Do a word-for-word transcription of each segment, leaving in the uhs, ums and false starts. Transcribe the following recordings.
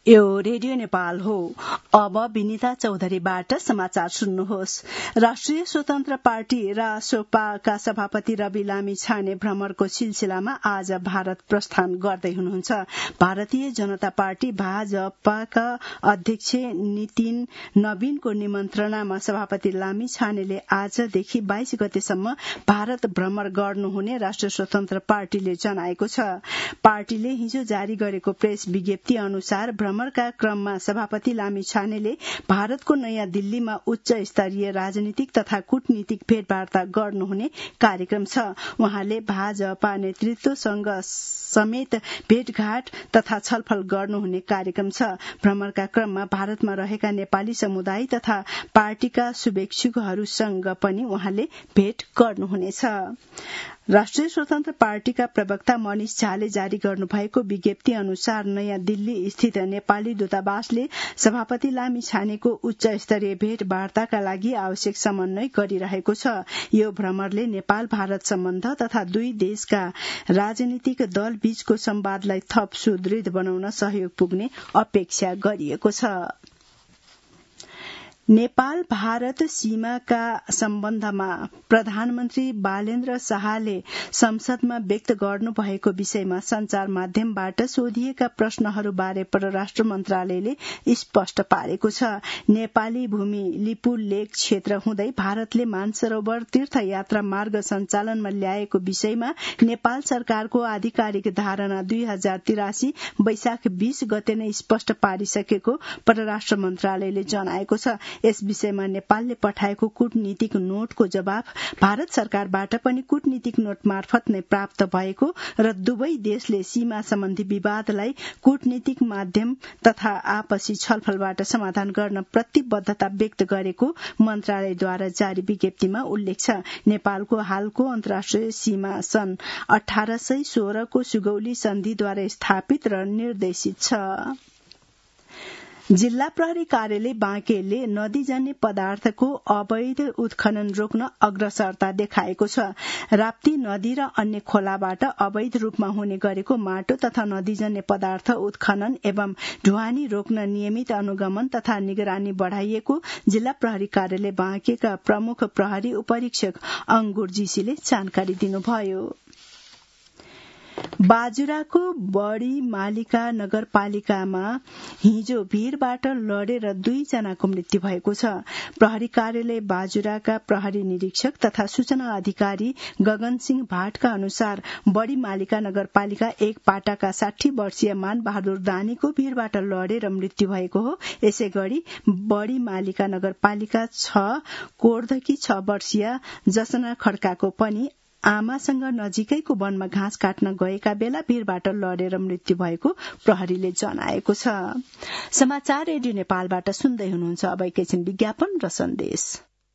यो रेडियो नेपाल हो। अब विनिता चौधरीबाट समाचार सुन्नुहोस्। राष्ट्रिय स्वतन्त्र पार्टी रासोपाका सभापति रवि लामी छाने भ्रमणको सिलसिलामा आज भारत प्रस्थान गर्दै हुनुहुन्छ। भारतीय जनता पार्टी भाजपाका अध्यक्ष नितिन नवीनको निमन्त्रणामा सभापति लामी छानेले आजदेखि बाइस गतेसम्म भारत भ्रमण गर्नुहुने राष्ट्रिय स्वतन्त्र पार्टीले जनाएको छ। पार्टीले हिजो जारी गरेको प्रेस विज्ञप्ति अनुसार भ्रमणका क्रममा सभापति लामी छानेले भारतको नयाँ दिल्लीमा उच्च स्तरीय राजनीतिक तथा कूटनीतिक भेटवार्ता गर्नुहुने कार्यक्रम छ। उहाँले भाजपा नेतृत्वसँग समेत भेटघाट तथा छलफल गर्नुहुने कार्यक्रम छ। भ्रमणका क्रममा भारतमा रहेका नेपाली समुदाय तथा पार्टीका शुभेच्छुकहरूसँग पनि उहाँले भेट गर्नुहुनेछ। राष्ट्रिय स्वतन्त्र पार्टीका प्रवक्ता मनिष झाले जारी गर्नुभएको विज्ञप्ति अनुसार नयाँ दिल्ली स्थित नेपाली दूतावासले सभापति लामी छानेको उच्च स्तरीय भेटवार्ताका लागि आवश्यक समन्वय गरिरहेको छ। यो भ्रमणले नेपाल भारत सम्बन्ध तथा दुई देशका राजनीतिक दल बीचको संवादलाई थप सुदृढ़ बनाउन सहयोग पुग्ने अपेक्षा गरिएको छ। नेपाल भारत सीमाका सम्बन्धमा प्रधानमन्त्री बालेन्द्र शाहले संसदमा व्यक्त गर्नुभएको विषयमा संचार माध्यमबाट सोधिएका प्रश्नहरूबारे परराष्ट्र मन्त्रालयले स्पष्ट पारेको छ। नेपाली भूमि लिपु लेक क्षेत्र हुँदै भारतले मानसरोवर तीर्थयात्रा मार्ग सञ्चालनमा ल्याएको विषयमा नेपाल सरकारको आधिकारिक धारणा दुई हजार तिरासी वैशाख बीस गते नै स्पष्ट पारिसकेको परराष्ट्र मन्त्रालयले जनाएको छ। यस विषयमा नेपालले पठाएको कूटनीतिक नोटको जवाफ भारत सरकारबाट पनि कूटनीतिक नोट मार्फत नै प्राप्त भएको र दुवै देशले सीमा सम्बन्धी विवादलाई कूटनीतिक माध्यम तथा आपसी छलफलबाट समाधान गर्न प्रतिबद्धता व्यक्त गरेको मन्त्रालयद्वारा जारी विज्ञप्तिमा उल्लेख छ। नेपालको हालको अन्तर्राष्ट्रिय सीमा सन् अठार सय सोह्रको सुगौली सन्धिद्वारा स्थापित र निर्देशित छ। जिल्ला प्रहरी कार्यालय बाँकेले नदीजन्य पदार्थको अवैध उत्खनन रोक्न अग्रसरता देखाएको छ। राप्ती नदी र अन्य खोलाबाट अवैध रूपमा हुने गरेको माटो तथा नदीजन्य पदार्थ उत्खनन एवं ढुवानी रोक्न नियमित अनुगमन तथा निगरानी बढ़ाइएको जिल्ला प्रहरी कार्यालय बाँकेका प्रमुख प्रहरी उपरीक्षक अंगुर जीसीले जानकारी दिनुभयो। बाजुराको बड़ी मालिका नगरपालिकामा हिजो भीड़बाट लडेर दुईजनाको मृत्यु भएको छ। प्रहरी कार्यालय बाजुराका प्रहरी निरीक्षक तथा सूचना अधिकारी गगन सिंह भाटका अनुसार बड़ी मालिका नगरपालिका एक पाटाका साठी वर्षीय मान बहादुर दानीको भीड़बाट लडेर मृत्यु भएको हो। यसै गरी बड़ी मालिका नगरपालिका छ कोर्धकी छ वर्षीय जसना खड्काको पनि आमासँग नजिकैको वनमा घाँस काट्न गएका बेला भीड़बाट लडेर मृत्यु भएको प्रहरीले जनाएको छ। समाचार रेडियो नेपालबाट सुन्दै हुनुहुन्छ। अब एकैछिन विज्ञापन र सन्देश।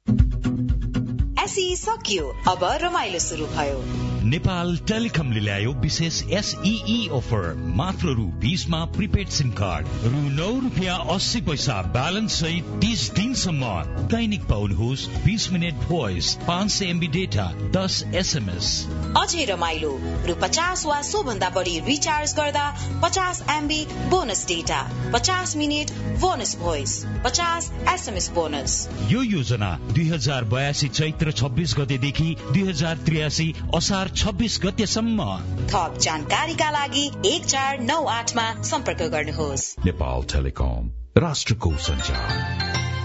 एसई सकियो, अब रमाइलो शुरू भयो। नेपाल टेलिकमले ल्यायो विशेष एसईई अफर मात्र रु बीसमा प्रिपेड सिम कार्ड रु नौ रुपियाँ अस्सी पैसा ब्यालेन्स सहित तीस दिनसम्म दैनिक पाउनुहोस् बीस मिनट भोइस, पाँच सय एमबी डेटा, दस एसएमएस। अझै रमाइलो रु पचास वा सो भन्दा बढी रिचार्ज गर्दा पचास एमबी बोनस डेटा, पचास मिनट बोनस भोइस, पचास एसएमएस बोनस। यो योजना दुई हजार बयासी चैत्र छब्बीस गतेदेखि दुई हजार त्रियासी असार छब्बीस गतेसम्म। थप जानकारीका लागि एक चार नौ आठमा सम्पर्क गर्नुहोस्। नेपाल टेलिकम, राष्ट्रको सञ्चार।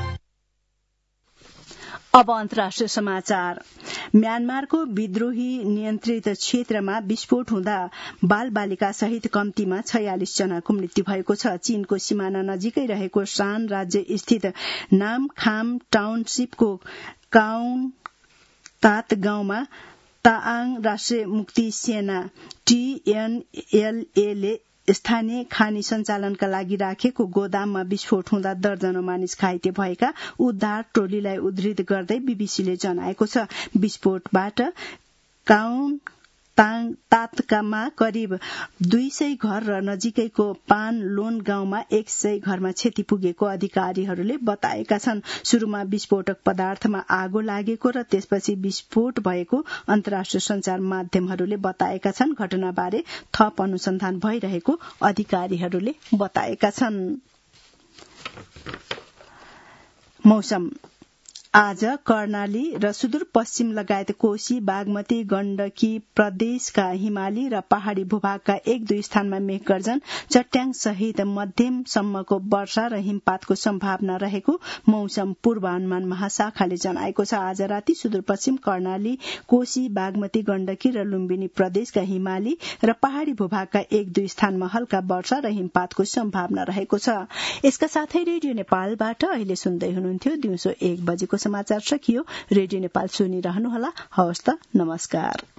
अब अन्तर्राष्ट्रिय समाचार। म्यानमारको विद्रोही नियन्त्रित क्षेत्रमा विस्फोट हुँदा बाल बालिका सहित कम्तीमा छयालिस जनाको मृत्यु भएको छ। चीनको सिमाना नजिकै रहेको शान राज्य स्थित नामखाम टाउनशिपको काउन तात गाउँमा ताआङ राष्ट्रिय मुक्ति सेना टीएनएलए ले स्थानीय खानी सञ्चालनका लागि राखेको गोदाममा विस्फोट हुँदा दर्जनौ मानिस घाइते भएका उद्धार टोलीलाई उद्धृत गर्दै बीबीसीले जनाएको छ। विस्फोटबाट काउन तातकामा करिब दुई सय घर र नजिकैको पान लोन गाउँमा एक सय घरमा क्षति पुगेको अधिकारीहरूले बताएका छन्। शुरूमा विस्फोटक पदार्थमा आगो लागेको र त्यसपछि विस्फोट भएको अन्तर्राष्ट्रिय संचार माध्यमहरूले बताएका छन्। घटनाबारे थप अनुसन्धान भइरहेको अधिकारीहरूले बताएका छन्। मौसम आज कर्णाली र सुदूरपश्चिम लगायत कोशी, बागमती, गण्डकी प्रदेशका हिमाली र पहाड़ी भूभागका एक दुई स्थानमा मेघगर्जन, चट्याङ सहित मध्यमसम्मको वर्षा र हिमपातको सम्भावना रहेको मौसम पूर्वानुमान महाशाखाले जनाएको छ। आज राति सुदूरपश्चिम कर्णाली, कोशी, बागमती, गण्डकी र लुम्बिनी प्रदेशका हिमाली र पहाड़ी भूभागका एक दुई स्थानमा हल्का वर्षा र हिमपातको सम्भावना रहेको छ। यसका साथै रेडियो नेपालबाट अहिले सुन्दै हुनुहुन्थ्यो दिउँसो एक बजेको समाचार सकियो। रेडियो नेपाल सुनिरहनुहोला। हवस् त, नमस्कार।